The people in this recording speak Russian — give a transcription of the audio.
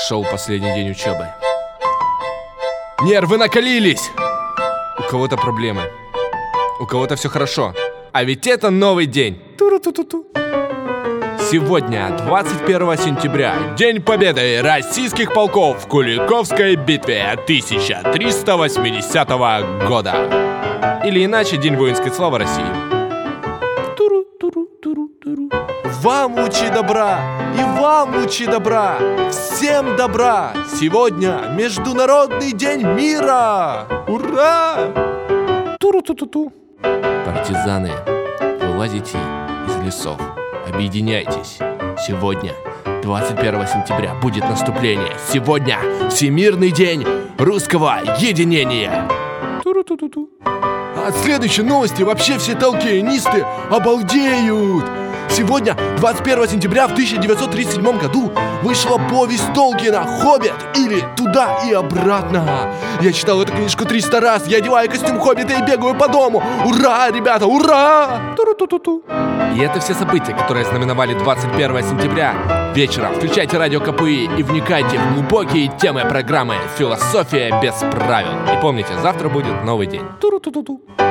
Шел последний день учебы. Нервы накалились. У кого-то проблемы, у кого-то все хорошо. А ведь это новый день. Туру-ту-ту-ту. Сегодня, 21 сентября, День Победы российских полков в Куликовской битве 1380 года. Или иначе, День воинской славы России. Туру-туру-туру-туру. Вам лучи добра, и вам лучи добра, всем добра. Сегодня Международный день мира. Ура! Туру-ту-ту-ту. Партизаны, вылазите из лесов, объединяйтесь. Сегодня, 21 сентября, будет наступление. Сегодня Всемирный день русского единения. Туру-ту-ту-ту. А следующие новости вообще все толкинисты обалдеют. Сегодня, 21 сентября в 1937 году, вышла повесть Толкина «Хоббит» или «Туда и обратно». Я читал эту книжку 300 раз, я одеваю костюм Хоббита и бегаю по дому. Ура, ребята, ура! Туру-ту-ту-ту. И это все события, которые знаменовали 21 сентября. Вечером включайте радио КПИ и вникайте в глубокие темы программы «Философия без правил». И помните, завтра будет новый день. Туру-ту-ту-ту.